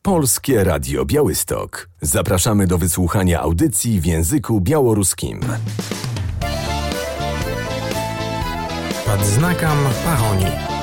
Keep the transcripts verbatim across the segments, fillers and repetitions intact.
Polskie Radio Białystok. Zapraszamy do wysłuchania audycji w języku białoruskim. Pod znakiem Pahoni.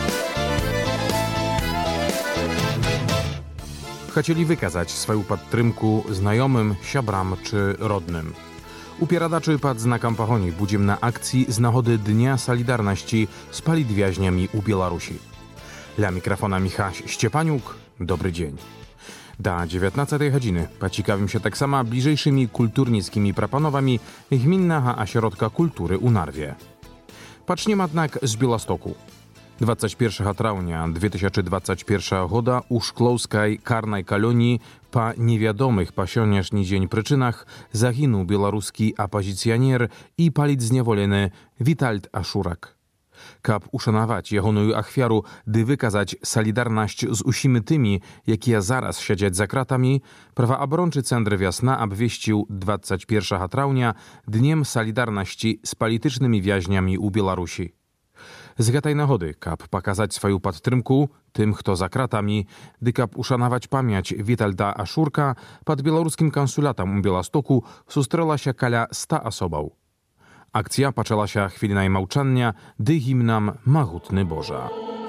Chcieli wykazać swoją podtrymku znajomym, siabram czy rodnym. Upieradaczy pod znakiem Pahoni budziem na akcji z nagody Dnia Solidarności z politwiaźniami u Białorusi. Dla mikrofona Michał Szczepaniuk, dobry dzień. Do dziewiętnastej godziny pociekawim się tak samo bliżejszymi kulturnickimi proponowami Gminnego Ośrodka Kultury u Narwie. Patrzmy jednak z Białostoku. dwudziestego pierwszego trawnia dwa tysiące dwudziestego pierwszego года u Szklowskiej karnej kolonii po niewiadomych po sioniaszny dzień przyczynach zaginął białoruski opozycjoner i politzniewolony Witold Aszurak. Kab uszanować jehoную achwiaru, dy wykazać solidarność z usimi tymi, jakie zaraz siedzieć za kratami, prawoobrończy Centr Wiosna obwieścił dwudziestego pierwszego trawnia Dniem Solidarności z politycznymi więźniami u Białorusi. Z tej nagody, kab pokazać swoją podtrymku tym, kto za kratami, dy kab uszanować pamięć Witolda Aszurka, pod białoruskim konsulatem u Białostoku sustrzela się kala sta osobów. Akcja poczęła się chwilą małczania, dy himnam Mahutny Boża.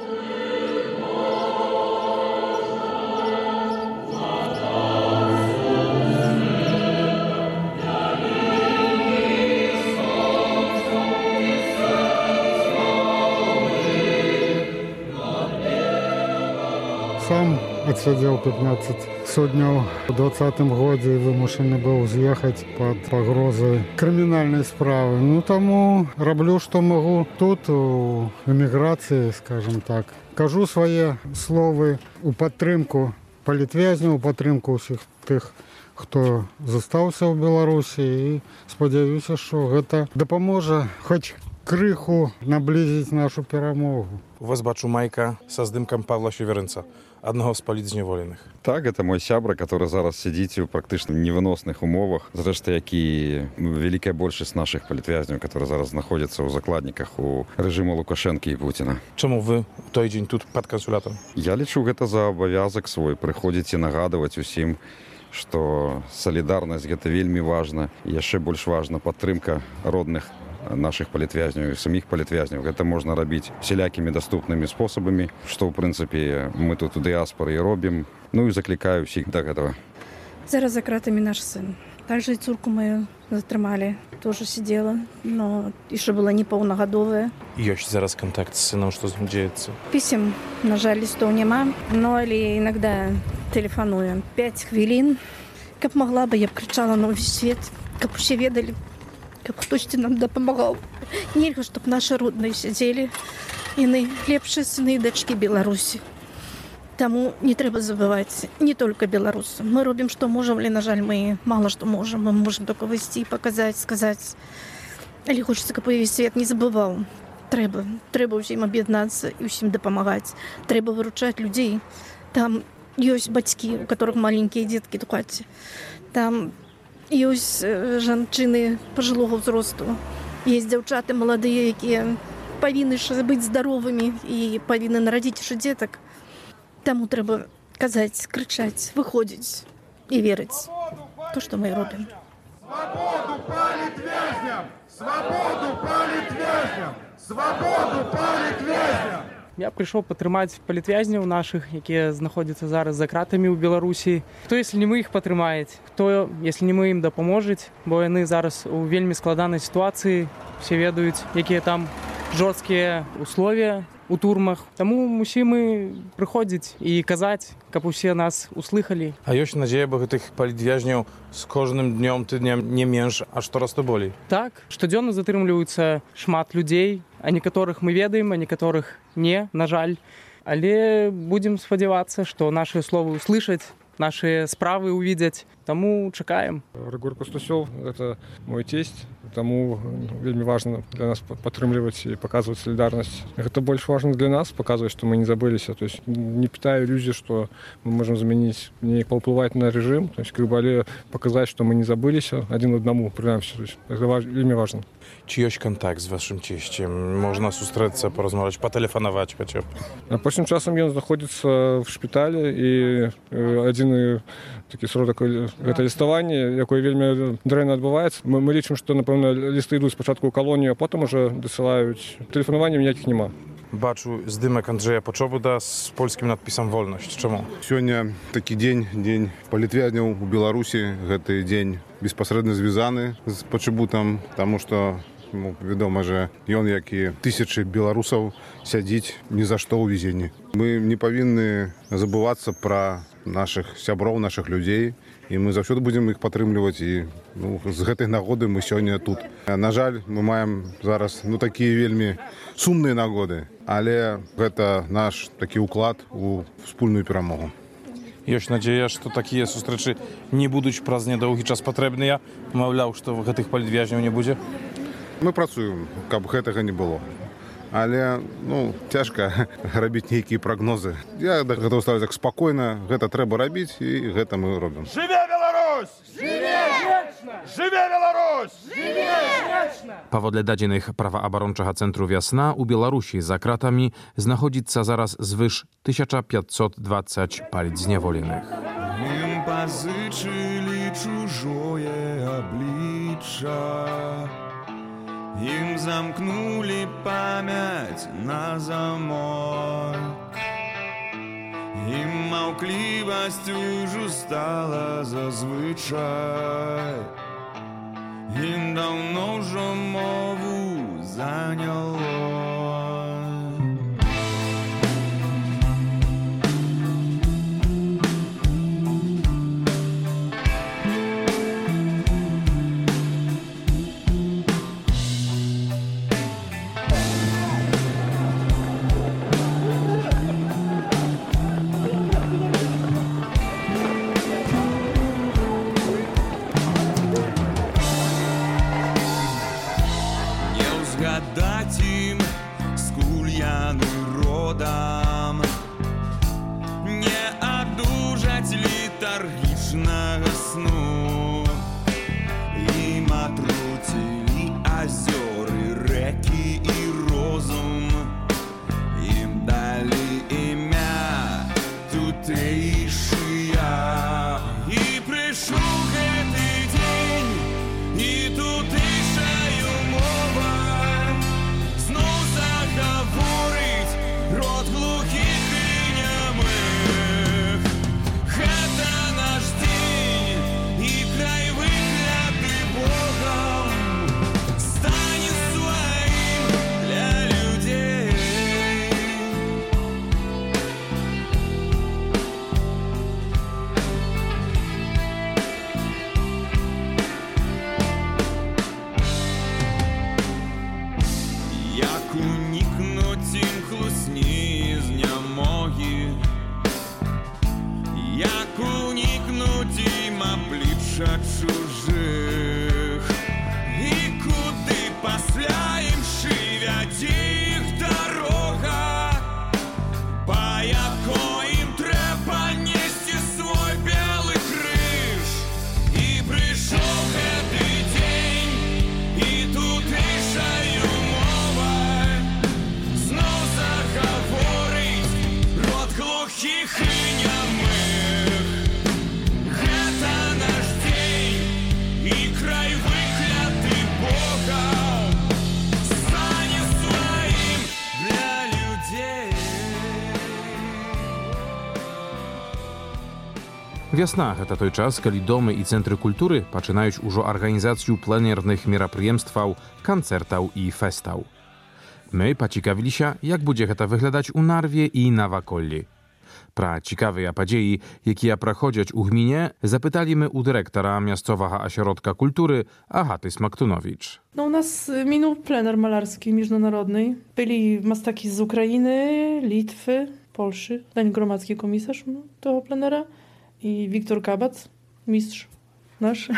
Сам отсидел пятнадцать дней в двадцатом году и вымушен был съехать под погрозой криминальной справы. Ну, тому роблю, что могу тут, у эмиграции, скажем так. Кажу свои слова у підтримку політв'язнів, у підтримку усіх тих, хто зостався в Білорусі. І сподіваюся, що це допоможе хоч криху наблизить нашу перемогу. У вас бачу майка со здымком Павла Северинца, одного з політзневолених. Так, это мой сябра, который зараз сидит в практично невыносных умовах. Зрештою, як і велика більшість наших політв'язнів, які зараз знаходяться у закладниках у режиму Лукашенка і Путіна. Чому ви в той день тут під консулятом? Я лічу, гэта за обов'язок свой приходить і нагадувати усім, што солідарнасць гэта вельмі важна. І яшчэ больш важна падтрымка родных наших політв'язнів і самих політв'язнів. Це можна робити всілякими доступними способами, що, в принципі, ми тут у діаспорі і робимо. Ну і закликаю всіх до цього. Зараз за кратами наш син. Також і цурку мою затримали, теж сиділа, но ще була неповногодовая. Є зараз контакт з сином, що діється? Писем, на жаль, листов нема, но іноді телефоную. П'ять хвилин. Як могла би, я б кричала на весь світ, як усі ведали, как хтось нам допомагав. Нельга, щоб наші родні сиділи і найлепші сини і дочки Білорусі. Тому не треба забувати, не тільки білоруси. Ми робимо, що можемо, але, на жаль, ми мало що можемо. Ми можемо тільки вести, показати, сказати. Але хочеться, щоб весь світ не забував. Треба. Треба усім об'єднатися і усім допомагати. Треба виручати людей. Там є батьки, у яких маленькі дітки в хаті. Там Есть женщины пожилого взросту, есть девчата молодые, які повинні бути здоровими і повинні народити ще діток. Тому треба казати, кричати, виходити і вірити в те, що ми робимо. Свободу політв'язням! Свободу політв'язням! Свободу політв'язням! Я прийшов підтримати політв'язнів наших, які знаходяться зараз за кратами у Білорусі. Хто, якщо не ми їх підтримаємо, хто, якщо не ми їм допоможемо, бо вони зараз у вельми складаній ситуації, всі ведають, які там жорсткі умови у турмах. Тому мусимо приходити і казати, щоб усі нас услышали. А є надія, бо тих політв'язнів з кожним днем, тижнем не менше, а щораз то болі? Так, щоденно затримуються шмат людей, о некоторых мы ведаем, о некоторых не, на жаль. Але будем сподіватися, що наші слова услышать, наші справи увидять. Тому чекаємо. Ригор Пастусев – это мой тесть, Таму вельмі важна для нас падтрымліваць і паказваць салідарнасць. Гэта больш важна для нас, паказваць, што мы не забыліся. То есть не пытаю ілюзій, што мы можам замяніць, не паўплываць на рэжым, то есть как бы, але паказаць, што мы не забыліся адзін аднаму, прынамсі. Гэта вельмі важна. Czy jest kontakt z waszym cieściem? Można sustrzec, porozmawiać, потелефонувати хоча б? Апошнім часам ён знаходзіцца в шпіталі і адзіны такі сродак гэта ліставанне, якое вельмі дрэнна адбываецца. Мы, мы лічым, што, напэўна, лісты ідуць спачатку ў калонію, а потым уже дасылаюць. Тэлефанавання ніякіх няма. Бачу здымак Анджея Пачобуда з польскім надпісам «Вольнасць». Чаму? Сёння такі дзень, дзень палітвязняў у Беларусі. Гэты дзень безпасрэдна звязаны з Пачобутам, таму што ну, вядома, že ён, як і тысячы беларусаў, сядзіць ні за што ў вязенні. Мы не павінны забывацца пра нашых сяброў, нашых людзей, і мы заўсёды будзем іх падтрымліваць, і ну, з гэтай нагоды мы сёння тут. На жаль, мы маем зараз ну, такія вельмі сумныя нагоды, але гэта наш такі ўклад у wspólную перамогу. Ёсць надзея, што такія сустрэчы не будуць праз нядоўгі час патрэбныя, маўляў, што гэтых палітвязняў не будзе? Мы працуем, каб гэтага не было. Але ну, цяжка рабіць нейкія прагнозы. Я гэта ставіць так спакойна, гэта трэба рабіць, і гэта мы робім. Жыве Беларусь! Жыве! Жыве Беларусь! Жыве! Паводле дадзеных праваабарончага цэнтру «Вясна» у Беларусі за кратамі знаходзіцца зараз звыш тысяча пятьсот двадцать палітзняволеных. Ім пазычылі чужое аблічча, ім замкнулі памяць на замок, ім маўклівасць ужо стала зазвычай, ім даўно ўжо мову заняло. Згадаць ім, скуль яны родам, не адужаць літаргічнага сну. Ім атруцілі азёры, рэкі і розум, ім далі імя тутэйшыя. І прыйшоў гэты дзень, і тутэйшая мова говорить род глухих и немых. Это наш день, и край выкляты Богом станет своим для людей. Як уникнуть им хлусні знямоги, як уникнуть им обличчя чужих, і куди пасля ім шивять їх дорога, по якой їм треба нести свой белый крыж. І прийшов гэтый день, і тутэйшая глухих и немых. Это наш день, и край выкляты Богом станет своим для людей. Вясна – гэта той час, калі домы і цэнтры культуры пачынаюць ужо арганізацыю пленэрных мерапрыемстваў, канцэртаў і фэстаў. My пацікавіліся, як будзе гэта выглядаць у Нарве і наваколлі. Пра цікавыя падзеі, якія праходзяць у гміне, запыталі мы у дырэктара мясцовага асяродка культуры Agaty Smaktунowicz. No, u nas minął plener malarski międzynarodowy. Byli mastaki z Ukrainy, Litwy, Polszy, ten gromadzki komisarz tego plenera i Wiktor Kabac, mistrz nasz.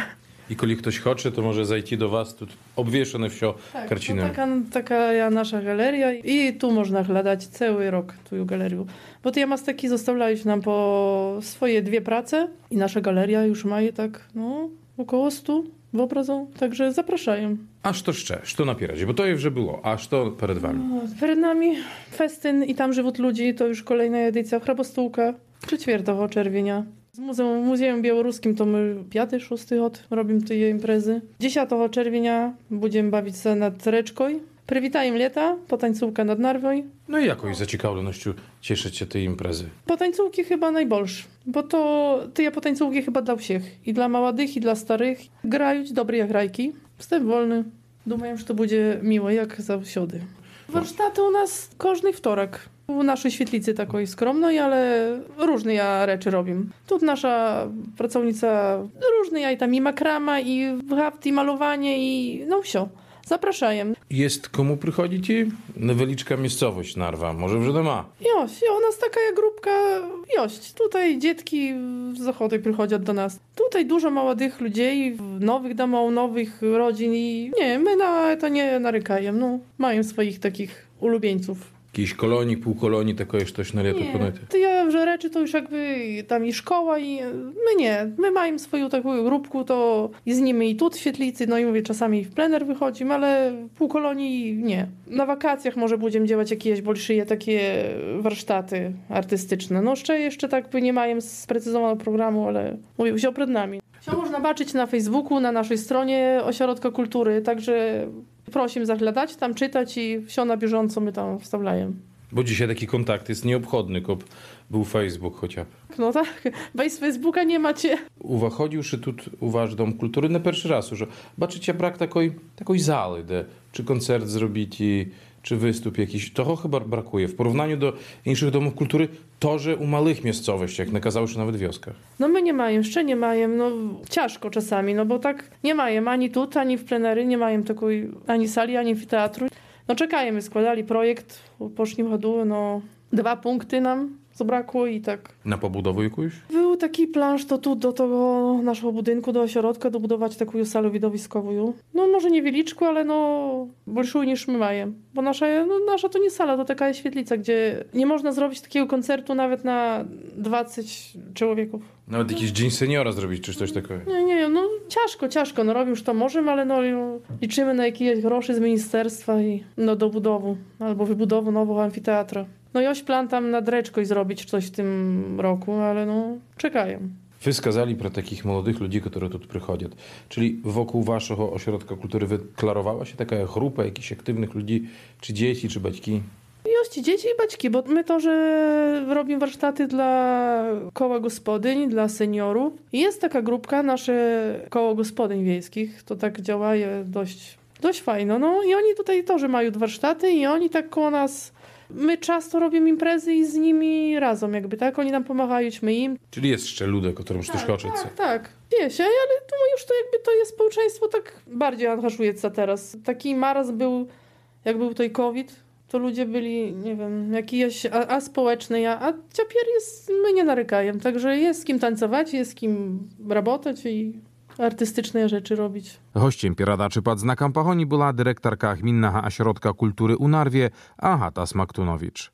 I коли ktoś хоче, to może zajти do was, тут obwieszone все Tak, karciny. to taka, taka nasza galeria i tu można hledać cały rok tu galerię. Bo te mastaki zostawiali nam po swoje dwie prace i nasza galeria już ma je tak, no, około stu w obrazą, także zapraszają. A co jeszcze? Co napierać? Bo to już było. A co przed wami? No, przed nami festyn i tam żywot ludzi, to już kolejna edycja Hrabostółka, czwartego czerwienia. Z Muzeum, Muzeum Białoruskim to my piąty, szósty hod robimy te imprezy. dziesiątego czerwienia będziemy bawić się nad reczką. Przywitajem lata, potańcówka nad Narwą. No i jakoś zaciekawionością cieszyć się tej imprezy? Potańcówki chyba najbolsze, bo to te potańcówki chyba dla wszystkich. I dla młodych, i dla starych. Grają dobre grajki. Wstęp wolny. Думаем, że to będzie miło, jak zawsiody. Warsztaty u nas każdy wtorek. W naszej świetlicy takiej skromnej, ale różne ja rzeczy robimy. Tu nasza pracownica różne ja i tam i makrama, i haft, i malowanie, i no wsio. Zapraszają. Jest komu przychodzić? Невеличka miejscowość Narwa. Może już ma. Joś, u nas taka grupka, jość. Tutaj dzieci z zachodu przychodzą do nas. Tutaj dużo młodych ludzi, nowych domów, nowych rodzin i nie, my na to nie narykajemy. No, mają swoich takich ulubieńców. Jakiejś kolonii, półkolonii, takoje coś na lato planety. To ja że rzeczy to już jakby tam i szkoła i my nie. My mamy swoją taką grupkę, to i z nimi i tu w świetlicy, no i mówię, czasami w plener wychodzimy, ale półkolonii nie. Na wakacjach może będziemy działać jakieś bolszyje takie warsztaty artystyczne. No jeszcze, jeszcze tak by nie mają sprecyzowanego programu, ale mówię, wziął przed nami. To można zobaczyć na Facebooku, na naszej stronie Ośrodka Kultury, także prosimy zaglądać, tam czytać i wsio na bieżąco my tam wstawiamy. Bo dzisiaj taki kontakt jest nieobchodny, kop był Facebook chociaż. No tak, bez Facebooka nie macie. Uwachodziłszy tu u wasz Dom Kultury na pierwszy raz, że baczycie brak takiej takiej sali, de, czy koncert zrobić, i, czy występ jakiś. Toho chyba brakuje. W porównaniu do innych domów kultury, to, że u małych miejscowościach, nakazały się nawet w wioskach. No my nie mają, jeszcze nie mają, no ciężko czasami, no bo tak nie mają ani tu, ani w plenery, nie mają takiej ani sali, ani amfiteatru. No czekajmy, składali projekt w poprzednim chodu, no dwa punkty nam zabrakło i tak. Na pobudowę jakąś? Był taki plan, że to tu do tego naszego budynku, do ośrodka dobudować taką salę widowiskową. No może nie wieliczku, ale no bolszą niż my mają. Bo nasza, no, nasza to nie sala, to taka świetlica, gdzie nie można zrobić takiego koncertu nawet na dwadzieścia człowieków. Nawet jakiś dzień seniora zrobić, czy coś takiego? Nie, nie, no ciężko, ciężko. No robimy już to możemy, ale no liczymy na jakieś grosze z ministerstwa i no do budowy albo wybudowy nowego amfiteatru. No joś plan tam nad reczką zrobić coś w tym roku, ale no czekają. Wy skazali pro takich młodych ludzi, którzy tu przychodzą. Czyli wokół waszego ośrodka kultury wyklarowała się taka grupa jakichś aktywnych ludzi, czy dzieci, czy baćki? Jości dzieci i baćki, bo my to, że robimy warsztaty dla koła gospodyń, dla seniorów. I jest taka grupka, nasze koło gospodyń wiejskich, to tak działa dość, dość fajno. No i oni tutaj też mają warsztaty i oni tak koło nas... My często robimy imprezy i z nimi razem jakby, tak? Oni nam pomagają, my im. Czyli jest jeszcze ludek, którym też chodzi. Tak, tak. Wie się, ale to już to jakby to jest społeczeństwo tak bardziej angażuje się teraz. Taki maraz był, jak był tutaj COVID, to ludzie byli, nie wiem, jakiś a, a społeczny, a, a teraz jest, my nie narykajem, także jest z kim tańcować, jest z kim работать i artystyczne rzeczy robić. Gościem pieradaczy pod znakiem Pahoni była dyrektorka Gminnego Ośrodka Kultury u Narwie Agata Smaktunowicz.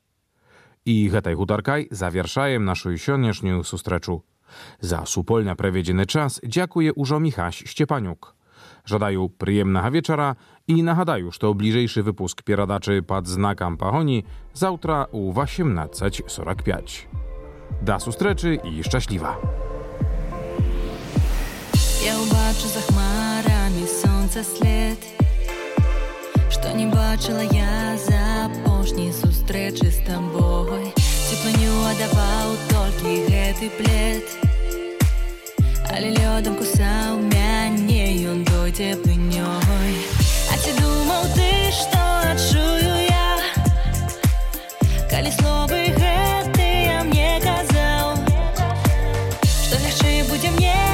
I hetaj hutarkaj zawierszajem naszą sioniesznią sustreczu. Za supolnie prewiedziony czas dziękuję użo Michaś Ściepaniuk. Żadaję przyjemnego wieczora i nagadaję, że to bliżejszy wypusk pieradaczy pod znakiem Pahoni zawtra u osiemnaście czterdzieści pięć. Da sustreczy i szczęśliwa. Я убачу за хмарами сонця слід, що не бачила я за апошні зустрічі з тобою. Теплыню отдавал только гэты плед, але лёдом кусаў мяне ён той теплынёй. А ці думаў ты, што адчую я, калі словы гэтыя мне казаў, што лягчэй будзе мне